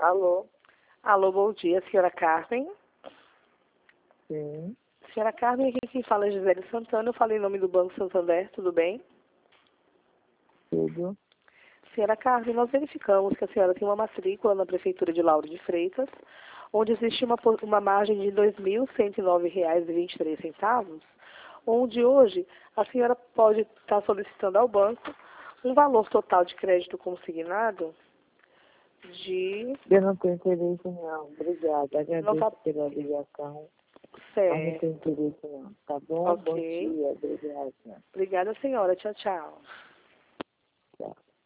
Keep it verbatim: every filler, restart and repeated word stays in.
Alô? Alô, bom dia, senhora Carmen. Sim. Senhora Carmen, aqui quem fala é Gisele Santana, eu falo em nome do Banco Santander, tudo bem? Tudo. Senhora Carmen, nós verificamos que a senhora tem uma matrícula na Prefeitura de Lauro de Freitas, onde existe uma, uma margem de dois mil cento e nove reais e vinte e três centavos, onde hoje a senhora pode estar solicitando ao banco um valor total de crédito consignado de... Eu não tenho interesse não. Obrigada. Agradeço Não tá... pela ligação. Mas não Certo. tenho interesse não. Tá bom? Bom Ok. dia. Obrigada. Obrigada, senhora. Tchau, tchau. Tchau.